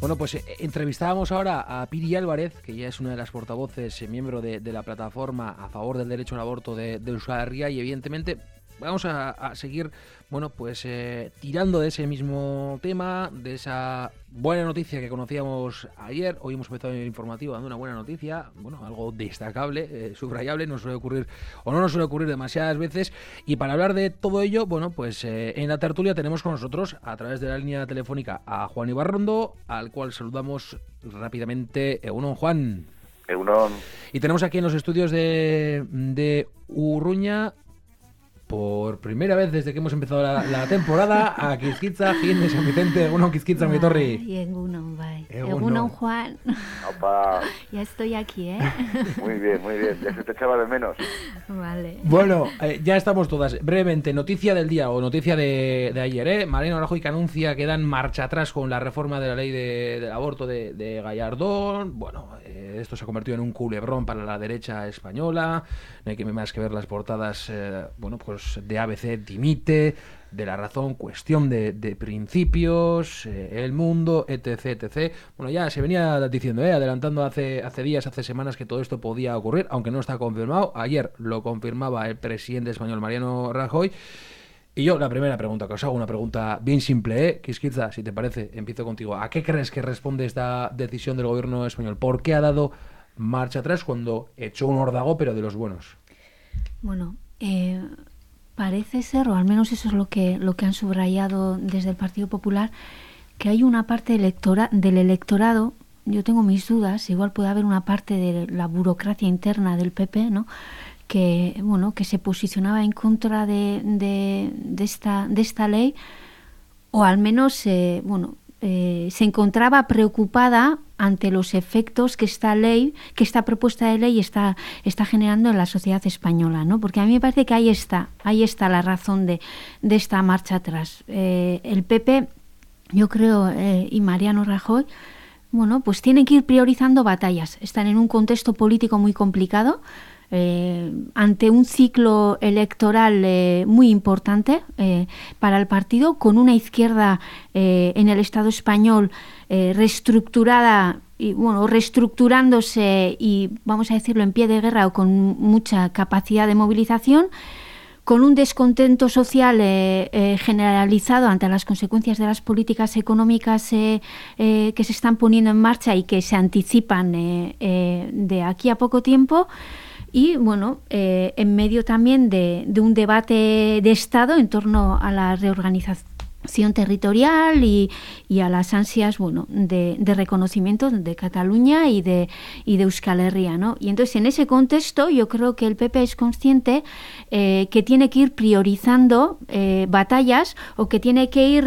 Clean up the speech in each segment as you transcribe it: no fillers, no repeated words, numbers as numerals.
Bueno, pues entrevistábamos ahora a Piri Álvarez, que ya es una de las portavoces, miembro de la plataforma a favor del derecho al aborto de Euskal Herria, y evidentemente vamos a seguir, bueno, pues tirando de ese mismo tema, de esa buena noticia que conocíamos ayer. Hoy hemos empezado el informativo dando una buena noticia, bueno, algo destacable, subrayable, no suele ocurrir, o no nos suele ocurrir demasiadas veces. Y para hablar de todo ello, bueno, pues en la tertulia tenemos con nosotros, a través de la línea telefónica, a Juan Ibarrondo, al cual saludamos rápidamente. Egunon, Juan. Egunon. Y tenemos aquí en los estudios de Urruña, por primera vez desde que hemos empezado la temporada, a Quizquitza, Gin de San Vicente. Egunon, Quizquitza, mi torri. Egunon, bai. Egunon, Juan. Opa. Ya estoy aquí, ¿eh? Muy bien, muy bien. Ya se te echaba de menos. Vale. Bueno, ya estamos todas. Brevemente, noticia del día o noticia de ayer, ¿eh? Mariano Rajoy, que anuncia que dan marcha atrás con la reforma de la ley del aborto de Gallardón. Bueno, esto se ha convertido en un culebrón para la derecha española. No hay que más que ver las portadas, bueno, pues de ABC dimite, de La Razón cuestión de principios, El Mundo, etc, etc. Bueno, ya se venía diciendo, adelantando hace días, hace semanas, que todo esto podía ocurrir, aunque no está confirmado. Ayer lo confirmaba el presidente español Mariano Rajoy. Y yo, la primera pregunta que os hago, una pregunta bien simple, Quizquitza, si te parece, empiezo contigo. ¿A qué crees que responde esta decisión del gobierno español? ¿Por qué ha dado marcha atrás cuando echó un órdago, pero de los buenos? Bueno, parece ser, o al menos eso es lo que han subrayado desde el Partido Popular, que hay una parte del electorado, yo tengo mis dudas, igual puede haber una parte de la burocracia interna del PP, ¿no?, que se posicionaba en contra de esta ley, o al menos se encontraba preocupada ante los efectos que esta propuesta de ley está generando en la sociedad española, ¿no? Porque a mí me parece que ahí está la razón de esta marcha atrás. El PP, yo creo, y Mariano Rajoy, bueno, pues tienen que ir priorizando batallas. Están en un contexto político muy complicado, ante un ciclo electoral muy importante para el partido, con una izquierda en el Estado español reestructurada y reestructurándose y, vamos a decirlo, en pie de guerra o con mucha capacidad de movilización, con un descontento social generalizado ante las consecuencias de las políticas económicas que se están poniendo en marcha y que se anticipan de aquí a poco tiempo. Y bueno, en medio también de un debate de Estado en torno a la reorganización territorial y a las ansias, bueno, de reconocimiento de Cataluña y de Euskal Herria, ¿no? Y entonces, en ese contexto, yo creo que el PP es consciente que tiene que ir priorizando batallas, o que tiene que ir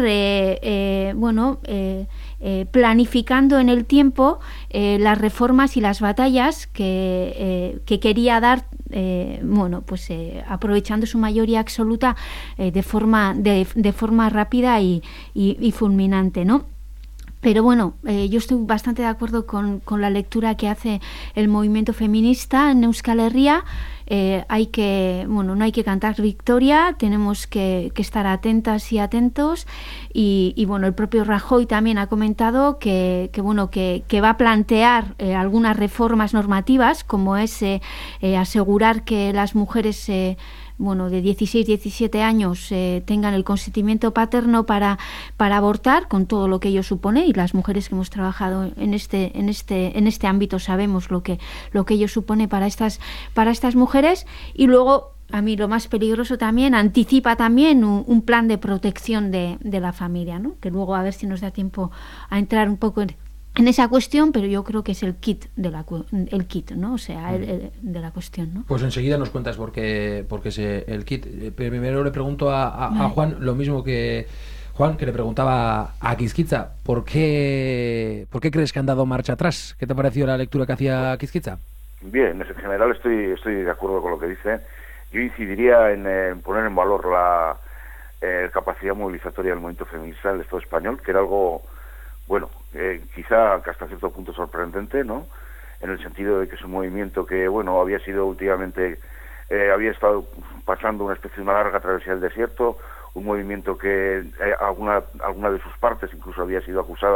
planificando en el tiempo las reformas y las batallas que quería dar, aprovechando su mayoría absoluta de forma rápida y fulminante, ¿no? Pero bueno, yo estoy bastante de acuerdo con la lectura que hace el movimiento feminista en Euskal Herria. No hay que cantar victoria, tenemos que estar atentas y atentos, y bueno, el propio Rajoy también ha comentado que va a plantear algunas reformas normativas, como es asegurar que las mujeres de 16, 17 años tengan el consentimiento paterno para abortar, con todo lo que ello supone, y las mujeres que hemos trabajado en este ámbito sabemos lo que ello supone para estas mujeres. Y luego, a mí lo más peligroso también, anticipa también un plan de protección de la familia, ¿no? Que luego a ver si nos da tiempo a entrar un poco en esa cuestión, pero yo creo que es el kit, ¿no? O sea, de la cuestión, ¿no? Pues enseguida nos cuentas por qué es el kit. Primero le pregunto a Juan lo mismo que Juan, que le preguntaba a Quizquitza. ¿Por qué crees que han dado marcha atrás? ¿Qué te ha parecido la lectura que hacía Quizquitza? Bien, en general estoy de acuerdo con lo que dice. Yo incidiría en poner en valor la capacidad movilizatoria del movimiento feminista del Estado español, que era algo, bueno, quizá hasta cierto punto sorprendente, ¿no? En el sentido de que es un movimiento que, bueno, había sido últimamente, había estado pasando una especie de una larga travesía del desierto, un movimiento que alguna de sus partes incluso había sido acusada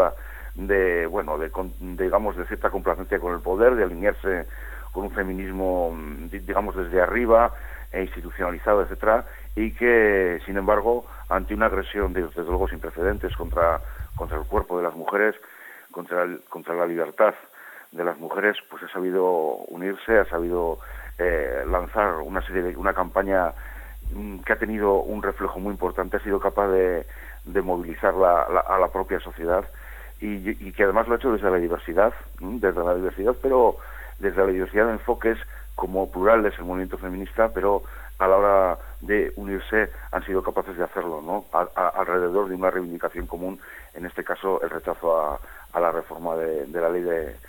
digamos, de cierta complacencia con el poder, de alinearse con un feminismo, digamos, desde arriba, institucionalizado, etcétera, y que, sin embargo, ante una agresión, desde luego, sin precedentes contra el cuerpo de las mujeres, contra la libertad de las mujeres, pues ha sabido unirse, ha sabido lanzar una campaña que ha tenido un reflejo muy importante, ha sido capaz de movilizar a la propia sociedad y que además lo ha hecho desde la diversidad, pero desde la diversidad de enfoques como plurales el movimiento feminista, pero a la hora de unirse han sido capaces de hacerlo, ¿no? Alrededor de una reivindicación común, en este caso el rechazo a la reforma de la ley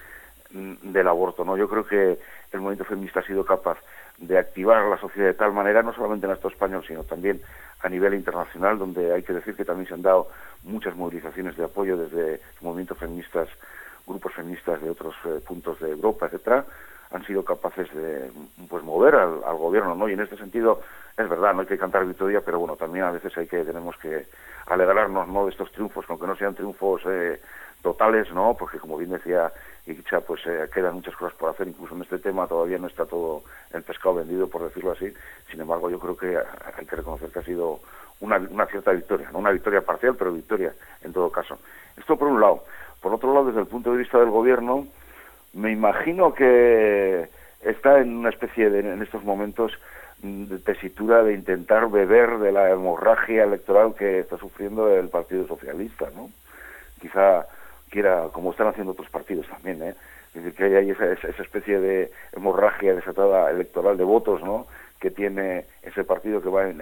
del aborto, ¿no? Yo creo que el movimiento feminista ha sido capaz de activar la sociedad de tal manera, no solamente en el Estado español, sino también a nivel internacional, donde hay que decir que también se han dado muchas movilizaciones de apoyo desde movimientos feministas, grupos feministas de otros puntos de Europa, etcétera, han sido capaces de mover al gobierno, ¿no? Y en este sentido es verdad, no hay que cantar victoria, pero bueno, también a veces tenemos que alegrarnos, ¿no?, de estos triunfos, aunque no sean triunfos totales, ¿no? Porque como bien decía Iquicha, pues quedan muchas cosas por hacer, incluso en este tema todavía no está todo el pescado vendido, por decirlo así. Sin embargo, yo creo que hay que reconocer que ha sido una cierta victoria, no una victoria parcial, pero victoria en todo caso. Esto por un lado. Por otro lado, desde el punto de vista del gobierno, me imagino que está en una especie en estos momentos, de tesitura de intentar beber de la hemorragia electoral que está sufriendo el Partido Socialista, ¿no? Quizá quiera, como están haciendo otros partidos también, es decir, que hay esa especie de hemorragia desatada electoral de votos, ¿no?, que tiene ese partido que va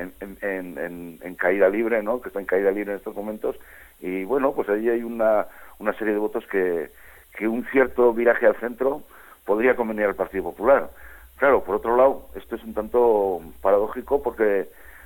en caída libre, ¿no?, que está en caída libre en estos momentos, y bueno, pues ahí hay una serie de votos que un cierto viraje al centro podría convenir al Partido Popular. Claro, por otro lado, esto es un tanto paradójico porque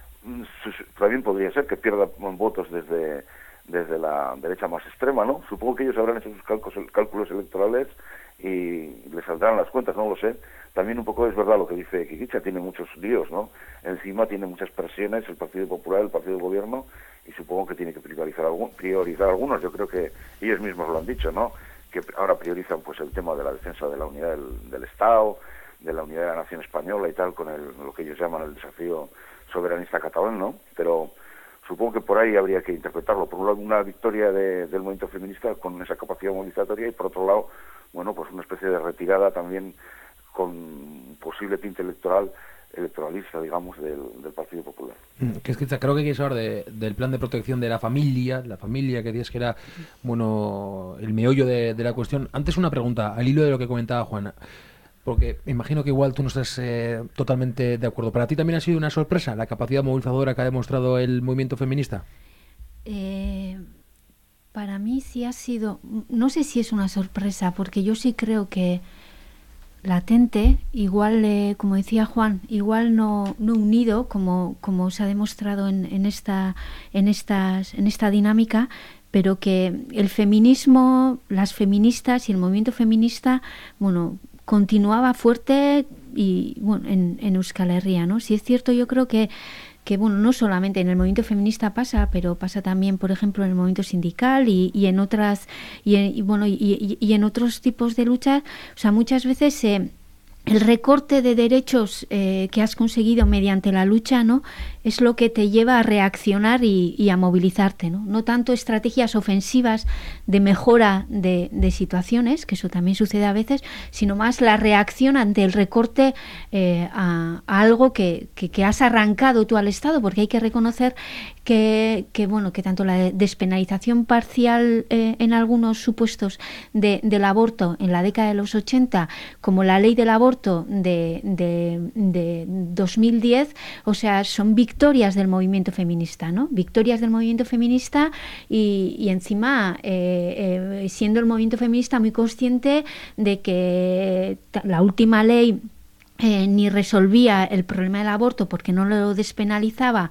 también podría ser que pierda votos desde la derecha más extrema, ¿no? Supongo que ellos habrán hecho sus cálculos electorales y les saldrán las cuentas, no lo sé. También un poco es verdad lo que dice Kikicha, tiene muchos líos, ¿no? Encima tiene muchas presiones el Partido Popular, el Partido del Gobierno, y supongo que tiene que priorizar algunos. Yo creo que ellos mismos lo han dicho, ¿no?, que ahora priorizan pues el tema de la defensa de la unidad del Estado, de la unidad de la nación española y tal, con lo que ellos llaman el desafío soberanista catalán, ¿no? Pero supongo que por ahí habría que interpretarlo. Por un lado, una victoria del movimiento feminista con esa capacidad movilizatoria, y por otro lado, bueno, pues una especie de retirada también con posible tinte electoralista, digamos, del Partido Popular. Creo que quieres hablar del plan de protección de la familia que decías que era, bueno, el meollo de la cuestión. Antes una pregunta, al hilo de lo que comentaba Juana, porque me imagino que igual tú no estás totalmente de acuerdo. ¿Para ti también ha sido una sorpresa la capacidad movilizadora que ha demostrado el movimiento feminista? Para mí sí ha sido, no sé si es una sorpresa, porque yo sí creo que latente, igual, como decía Juan, igual no unido, como se ha demostrado en esta dinámica, pero que el feminismo, las feministas y el movimiento feminista, bueno, continuaba fuerte y bueno en Euskal Herria, ¿no? Si es cierto, yo creo que bueno, no solamente en el movimiento feminista pasa, pero pasa también, por ejemplo, en el movimiento sindical y en otras y en otros tipos de luchas. O sea, muchas veces el recorte de derechos que has conseguido mediante la lucha, ¿no?, es lo que te lleva a reaccionar y a movilizarte, ¿no? No tanto estrategias ofensivas de mejora de situaciones, que eso también sucede a veces, sino más la reacción ante el recorte a algo que has arrancado tú al Estado, porque hay que reconocer que tanto la despenalización parcial en algunos supuestos del aborto en la década de los 80 como la ley del aborto de 2010, o sea, son victorias del movimiento feminista, ¿no? Victorias del movimiento feminista y encima siendo el movimiento feminista muy consciente de que la última ley ni resolvía el problema del aborto porque no lo despenalizaba,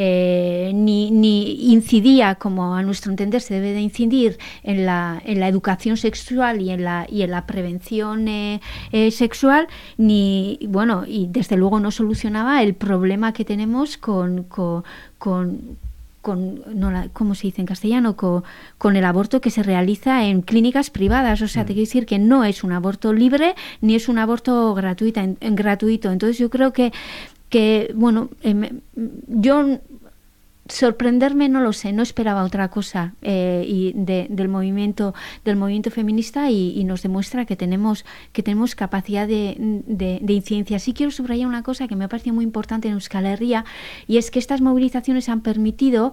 ni incidía, como a nuestro entender se debe de incidir, en la educación sexual y en la prevención sexual, y desde luego no solucionaba el problema que tenemos con ¿cómo se dice en castellano? Con el aborto que se realiza en clínicas privadas. O sea, te quiero decir que no es un aborto libre ni es un aborto gratuito. Entonces yo creo que bueno, yo sorprenderme no lo sé, no esperaba otra cosa y del movimiento feminista y nos demuestra que tenemos capacidad de incidencia. Sí quiero subrayar una cosa que me parece muy importante en Euskal Herria, y es que estas movilizaciones han permitido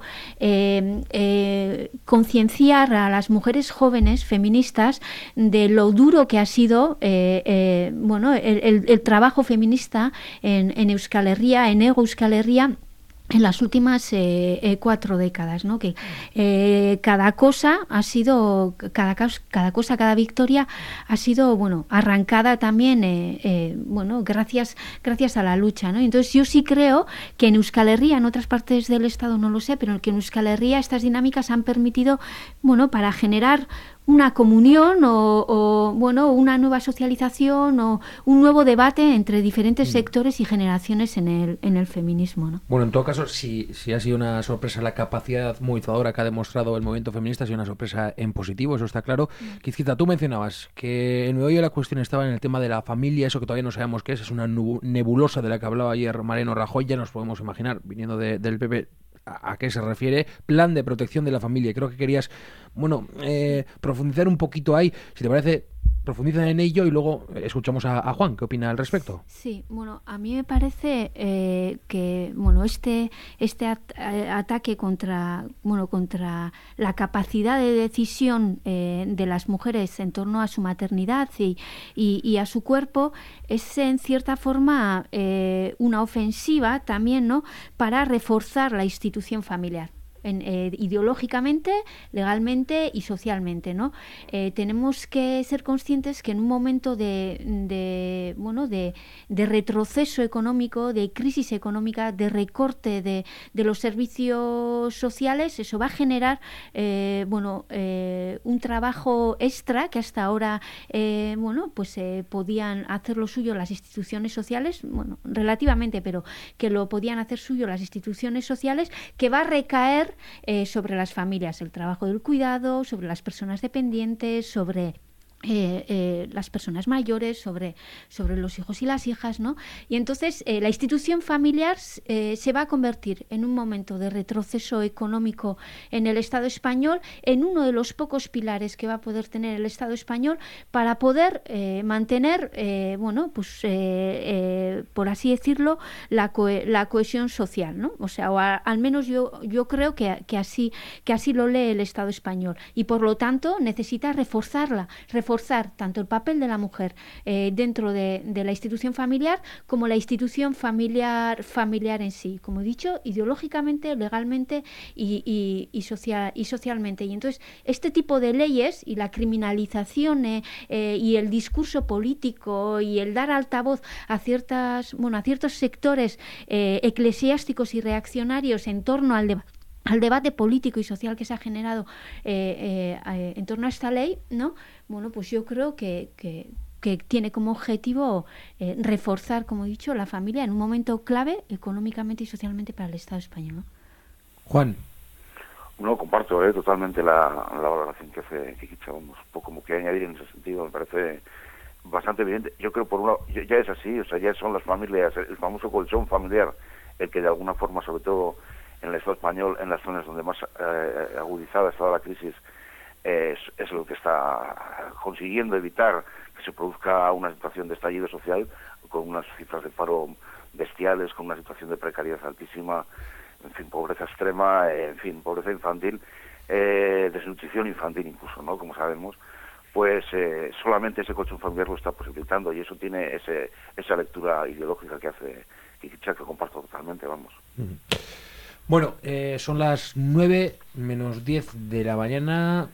concienciar a las mujeres jóvenes feministas de lo duro que ha sido el trabajo feminista en Euskal Herria, en Hego Euskal Herria, en las últimas 4 décadas, ¿no? Que cada victoria ha sido, bueno, arrancada también, gracias a la lucha, ¿no? Entonces yo sí creo que en Euskal Herria, en otras partes del Estado no lo sé, pero que en Euskal Herria estas dinámicas han permitido, bueno, para generar una comunión o una nueva socialización o un nuevo debate entre diferentes sectores y generaciones en el feminismo, ¿no? Bueno, en todo caso, si ha sido una sorpresa la capacidad movilizadora que ha demostrado el movimiento feminista, ha sido una sorpresa en positivo, eso está claro. Quizquita, tú mencionabas que el meollo de la cuestión estaba en el tema de la familia, eso que todavía no sabemos qué es una nebulosa de la que hablaba ayer Mariano Rajoy, ya nos podemos imaginar, viniendo del PP, a qué se refiere, plan de protección de la familia. Creo que querías, profundizar un poquito ahí, si te parece, profundiza en ello y luego escuchamos a Juan, ¿qué opina al respecto? Sí, bueno, a mí me parece que, este ataque contra la capacidad de decisión de las mujeres en torno a su maternidad y a su cuerpo es en cierta forma una ofensiva también, ¿no?, para reforzar la institución familiar. Ideológicamente, legalmente y socialmente, ¿no? Tenemos que ser conscientes que en un momento de retroceso económico, de crisis económica, de recorte de los servicios sociales, eso va a generar un trabajo extra que hasta ahora podían hacer lo suyo las instituciones sociales, relativamente, pero que lo podían hacer suyo las instituciones sociales, que va a recaer sobre las familias, el trabajo del cuidado, sobre las personas dependientes, sobre las personas mayores, sobre los hijos y las hijas, ¿no? Y entonces la institución familiar se va a convertir en un momento de retroceso económico en el Estado español, en uno de los pocos pilares que va a poder tener el Estado español para poder mantener, por así decirlo, la cohesión social, ¿no? O sea, al menos yo creo que así lo lee el Estado español, y por lo tanto necesita reforzar tanto el papel de la mujer dentro de la institución familiar como la institución familiar en sí, como he dicho, ideológicamente, legalmente y socialmente. Y entonces este tipo de leyes y la criminalización y el discurso político y el dar altavoz a ciertos sectores eclesiásticos y reaccionarios en torno al debate político y social que se ha generado en torno a esta ley, ¿no? Bueno, pues yo creo que tiene como objetivo reforzar, como he dicho, la familia en un momento clave económicamente y socialmente para el Estado español, ¿no? Juan. No, comparto totalmente la valoración que hace Kikitsa, un poco como que añadir en ese sentido, me parece bastante evidente. Yo creo, por un lado, ya es así, o sea, ya son las familias, el famoso colchón familiar, el que de alguna forma, sobre todo en el Estado español, en las zonas donde más agudizada ha estado la crisis, es lo que está consiguiendo evitar que se produzca una situación de estallido social, con unas cifras de paro bestiales, con una situación de precariedad altísima, en fin, pobreza extrema, pobreza infantil, desnutrición infantil incluso, ¿no? Como sabemos, pues solamente ese colchón familiar lo está posibilitando, y eso tiene esa lectura ideológica que hace Kikitsa, que comparto totalmente, vamos. Uh-huh. Bueno, son las 9 menos 10 de la mañana.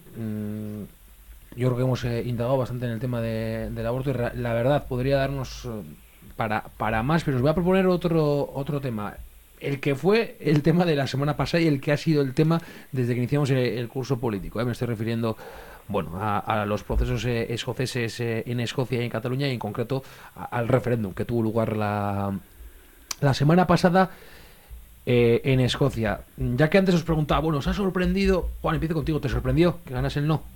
Yo creo que hemos indagado bastante en el tema del aborto y la verdad podría darnos para más, pero os voy a proponer otro tema. El que fue el tema de la semana pasada y el que ha sido el tema desde que iniciamos el curso político. Me estoy refiriendo a los procesos escoceses en Escocia y en Cataluña, y en concreto al referéndum que tuvo lugar la semana pasada. en Escocia. Ya que antes os preguntaba, bueno, ¿os ha sorprendido? Juan, empiezo contigo, ¿te sorprendió que ganas el no?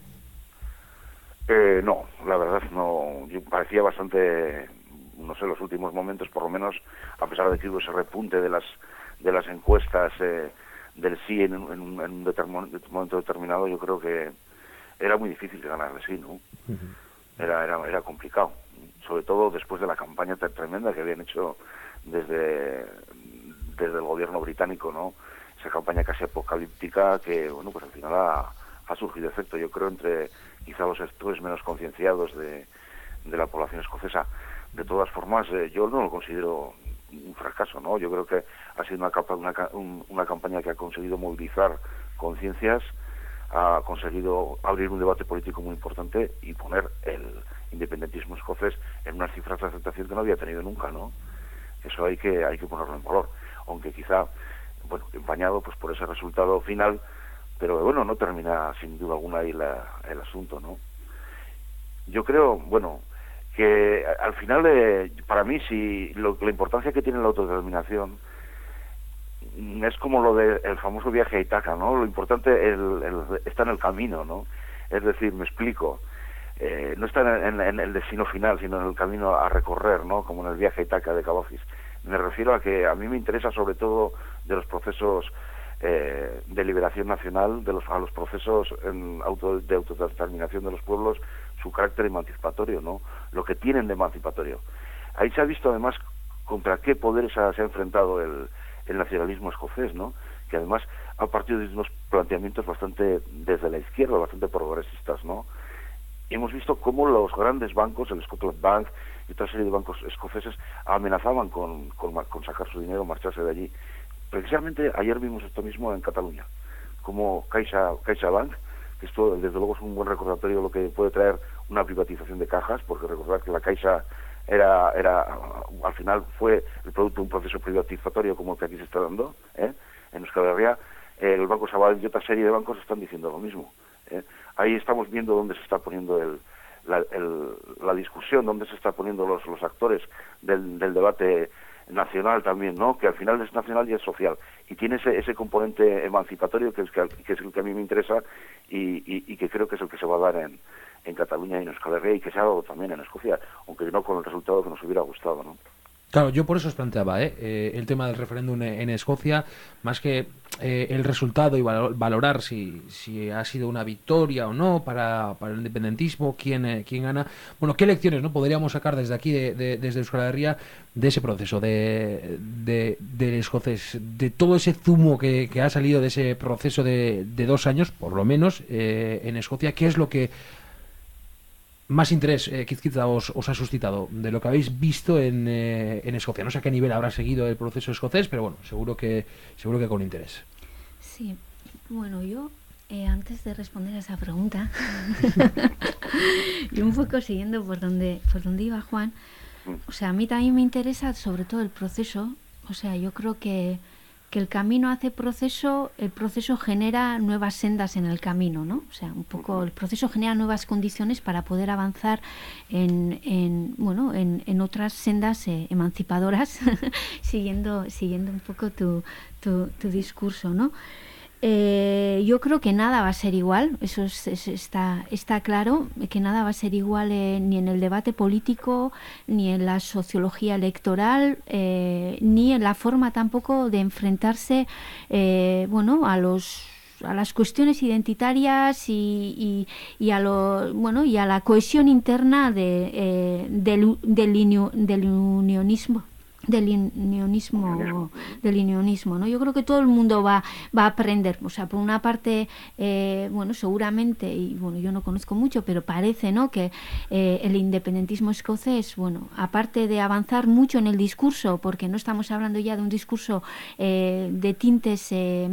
No, la verdad no. Yo parecía bastante, no sé, los últimos momentos, por lo menos, a pesar de que hubo ese repunte de las encuestas del sí en un momento determinado, yo creo que era muy difícil de ganar el sí, ¿no? Era complicado, sobre todo después de la campaña tremenda que habían hecho desde el gobierno británico, ¿no? Esa campaña casi apocalíptica que, bueno, pues al final ha surgido efecto, yo creo, entre quizá los sectores menos concienciados de la población escocesa. De todas formas, yo no lo considero un fracaso, ¿no? Yo creo que ha sido una campaña que ha conseguido movilizar conciencias, ha conseguido abrir un debate político muy importante y poner el independentismo escocés en unas cifras de aceptación que no había tenido nunca, ¿no? Eso hay que ponerlo en valor, aunque quizá, bueno, empañado pues por ese resultado final, pero bueno, no termina sin duda alguna ahí el asunto, ¿no? Yo creo, bueno, que al final, para mí, sí, la importancia que tiene la autodeterminación es como lo del famoso viaje a Ítaca, ¿no? Lo importante está en el camino, ¿no? Es decir, me explico, no está en el destino final, sino en el camino a recorrer, ¿no? Como en el viaje a Ítaca de Cavafis. Me refiero a que a mí me interesa sobre todo de los procesos de liberación nacional, a los procesos de autodeterminación de los pueblos, su carácter emancipatorio, ¿no? Lo que tienen de emancipatorio. Ahí se ha visto además contra qué poderes se ha enfrentado el nacionalismo escocés, ¿no? Que además ha partido de unos planteamientos bastante desde la izquierda, bastante progresistas, ¿no? Y hemos visto cómo los grandes bancos, el Scotland Bank y otra serie de bancos escoceses, amenazaban con sacar su dinero, marcharse de allí. Precisamente ayer vimos esto mismo en Cataluña, como CaixaBank, que esto desde luego es un buen recordatorio de lo que puede traer una privatización de cajas, porque recordar que la Caixa era al final fue el producto de un proceso privatizatorio como el que aquí se está dando, en Euskal Herria. El Banco Sabadell y otra serie de bancos están diciendo lo mismo. Ahí estamos viendo dónde se está poniendo la discusión, dónde se está poniendo los actores del debate nacional también, ¿no? Que al final es nacional y es social, y tiene ese componente emancipatorio que es el que a mí me interesa y que creo que es el que se va a dar en Cataluña y en Euskal Herria, y que se ha dado también en Escocia, aunque no con el resultado que nos hubiera gustado, ¿no? Claro, yo por eso os planteaba el tema del referéndum en Escocia, más que el resultado y valorar si ha sido una victoria o no para el independentismo, quién gana. Bueno, ¿qué lecciones no podríamos sacar desde aquí, desde Euskal Herria, de ese proceso del escocés, de todo ese zumo que ha salido de ese proceso de 2 años, por lo menos, en Escocia? ¿Qué es lo que más interés quizá os ha suscitado de lo que habéis visto en Escocia? No sé a qué nivel habrá seguido el proceso escocés, pero bueno, seguro que con interés. Sí, bueno, yo antes de responder a esa pregunta y un poco siguiendo por donde iba Juan, o sea, a mí también me interesa sobre todo el proceso. O sea, yo creo que el camino hace proceso, el proceso genera nuevas sendas en el camino, ¿no? O sea, un poco el proceso genera nuevas condiciones para poder avanzar en otras sendas emancipadoras, siguiendo un poco tu discurso, ¿no? Yo creo que nada va a ser igual, eso está claro, que nada va a ser igual ni en el debate político, ni en la sociología electoral, ni en la forma tampoco de enfrentarse a las cuestiones identitarias y a la cohesión interna del unionismo. Del unionismo, ¿no? Yo creo que todo el mundo va a aprender. O sea, por una parte, seguramente, y bueno, yo no conozco mucho, pero parece, ¿no?, que el independentismo escocés, bueno, aparte de avanzar mucho en el discurso, porque no estamos hablando ya de un discurso de tintes,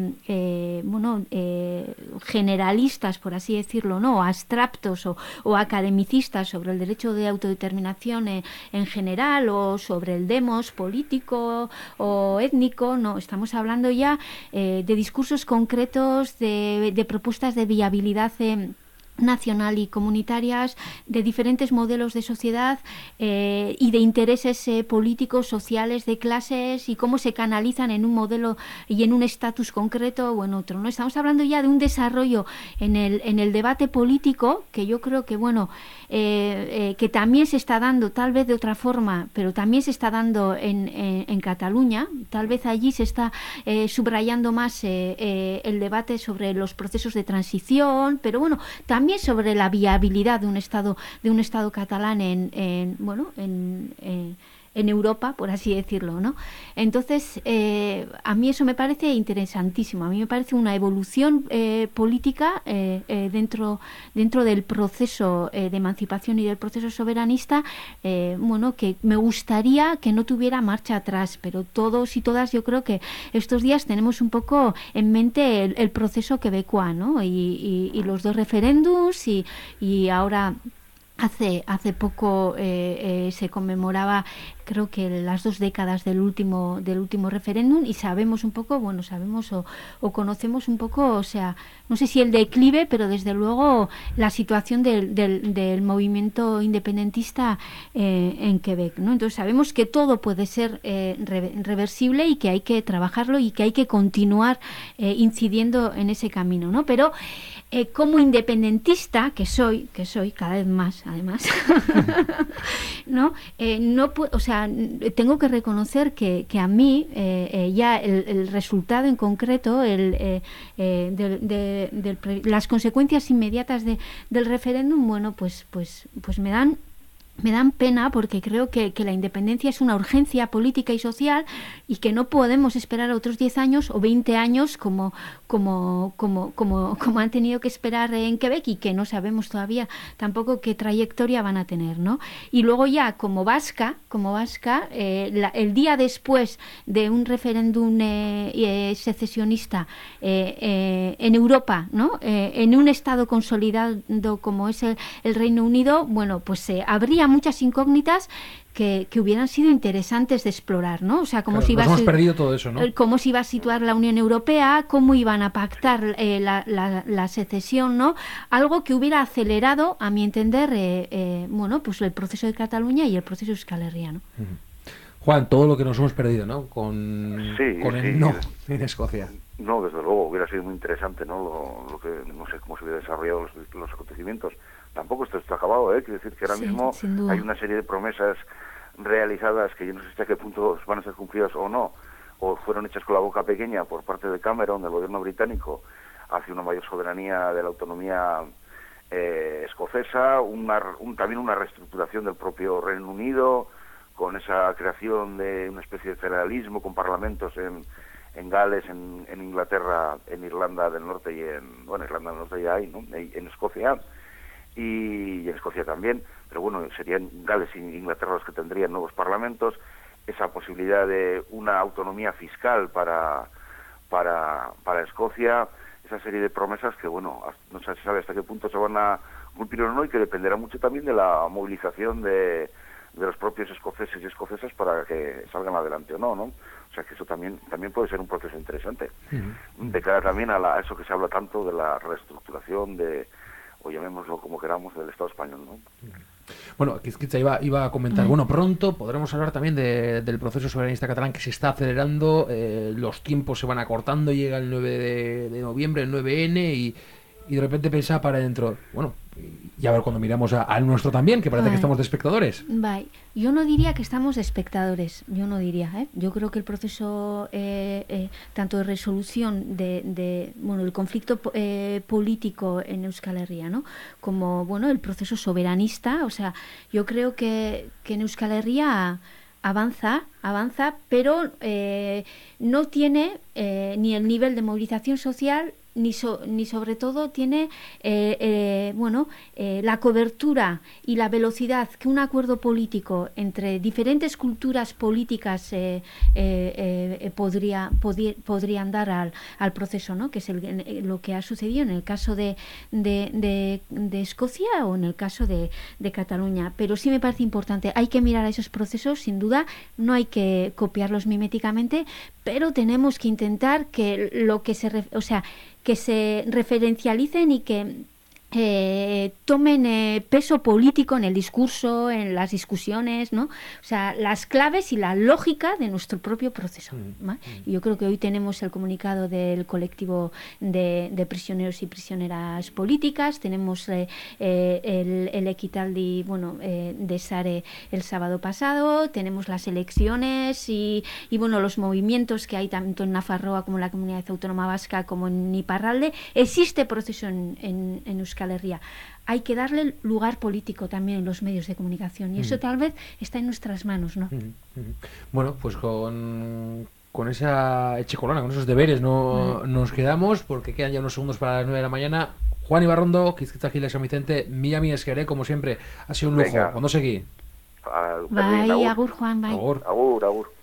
generalistas, por así decirlo, ¿no?, o abstractos o academicistas sobre el derecho de autodeterminación en general, o sobre el demos político o étnico. No, estamos hablando ya de discursos concretos, de propuestas de viabilidad nacional y comunitarias, de diferentes modelos de sociedad y de intereses políticos, sociales, de clases, y cómo se canalizan en un modelo y en un estatus concreto o en otro, ¿no? Estamos hablando ya de un desarrollo en el debate político que yo creo que, bueno, que también se está dando, tal vez de otra forma, pero también se está dando en Cataluña. Tal vez allí se está subrayando más el debate sobre los procesos de transición, pero bueno, también sobre la viabilidad de un Estado catalán en Europa, por así decirlo, ¿no? Entonces, a mí eso me parece interesantísimo. A mí me parece una evolución política dentro del proceso de emancipación y del proceso soberanista, que me gustaría que no tuviera marcha atrás, pero todos y todas yo creo que estos días tenemos un poco en mente el proceso quebecois, ¿no? Y los 2 referéndums y ahora hace poco se conmemoraba, creo que las 2 décadas del último referéndum, y sabemos un poco, o conocemos un poco, o sea, no sé si el declive, pero desde luego la situación del movimiento independentista en Quebec, ¿no? Entonces sabemos que todo puede ser reversible y que hay que trabajarlo y que hay que continuar incidiendo en ese camino, ¿no? Pero como independentista que soy cada vez más, además, no o sea, tengo que reconocer que a mí ya el resultado en concreto, las consecuencias inmediatas del referéndum, bueno, pues me dan pena, porque creo que la independencia es una urgencia política y social y que no podemos esperar otros 10 años o 20 años como han tenido que esperar en Quebec, y que no sabemos todavía tampoco qué trayectoria van a tener, ¿no? Y luego ya como vasca, el día después de un referéndum secesionista en Europa, ¿no? En un estado consolidado como es el Reino Unido, bueno, pues habría muchas incógnitas que hubieran sido interesantes de explorar, ¿no? O sea, cómo se iba hemos perdido todo eso, ¿no? Cómo se iba a situar la Unión Europea, cómo iban a pactar la secesión, ¿no? Algo que hubiera acelerado, a mi entender, pues el proceso de Cataluña y el proceso de Euskal Herria, ¿no? Juan, todo lo que nos hemos perdido, ¿no? Con el no en Escocia. No, desde luego, hubiera sido muy interesante, ¿no? Lo que, no sé cómo se hubiera desarrollado los acontecimientos. Tampoco esto está acabado, ¿eh? Quiero decir que ahora mismo hay una serie de promesas realizadas que yo no sé hasta qué punto van a ser cumplidas o no, o fueron hechas con la boca pequeña por parte de Cameron, del gobierno británico, hacia una mayor soberanía de la autonomía escocesa, también una reestructuración del propio Reino Unido, con esa creación de una especie de federalismo con parlamentos en Gales, en Inglaterra, en Irlanda del Norte y Irlanda del Norte ya hay, ¿no? En Escocia y en Escocia también, pero bueno, serían Gales y Inglaterra los que tendrían nuevos parlamentos, esa posibilidad de una autonomía fiscal para Escocia, esa serie de promesas que, bueno, no se sabe hasta qué punto se van a cumplir o no, y que dependerá mucho también de la movilización de los propios escoceses y escocesas para que salgan adelante o no, ¿no? O sea que eso también puede ser un proceso interesante. De cara también a eso que se habla tanto de la reestructuración o llamémoslo como queramos, del Estado español, ¿no? Bueno, Quizquitza iba a comentar, bueno, pronto podremos hablar también del proceso soberanista catalán, que se está acelerando, los tiempos se van acortando, llega el 9 de noviembre, el 9N, y de repente pensaba para dentro, bueno, y a ver cuando miramos al nuestro también, que parece que estamos de espectadores. Yo no diría que estamos de espectadores, yo creo que el proceso tanto de resolución del conflicto político en Euskal Herria, ¿no? Como el proceso soberanista, o sea, yo creo que en Euskal Herria avanza, pero no tiene ni el nivel de movilización social ni sobre todo tiene la cobertura y la velocidad que un acuerdo político entre diferentes culturas políticas podrían dar al proceso, ¿no? Que es lo que ha sucedido en el caso de Escocia o en el caso de Cataluña. Pero sí me parece importante, hay que mirar a esos procesos, sin duda, no hay que copiarlos miméticamente, pero tenemos que intentar que que se referencialicen y que tomen peso político en el discurso, en las discusiones, ¿no? O sea, las claves y la lógica de nuestro propio proceso, ¿no? Y yo creo que hoy tenemos el comunicado del colectivo de prisioneros y prisioneras políticas, tenemos el Equitaldi, bueno, de Sare el sábado pasado, tenemos las elecciones y bueno, los movimientos que hay tanto en Nafarroa como en la Comunidad Autónoma Vasca como en Iparralde. Existe proceso en Euskal Herria. Hay que darle lugar político también en los medios de comunicación y eso tal vez está en nuestras manos, ¿no? Bueno, pues con esa echecolona, con esos deberes nos quedamos, porque quedan ya unos segundos para las 9 de la mañana. Juan Ibarrondo, Quizquita Giles San Vicente, Miami Esqueré, como siempre, ha sido un lujo. Venga. Cuando seguí. Bye, agur, Juan, bye. Agur. Agur, agur.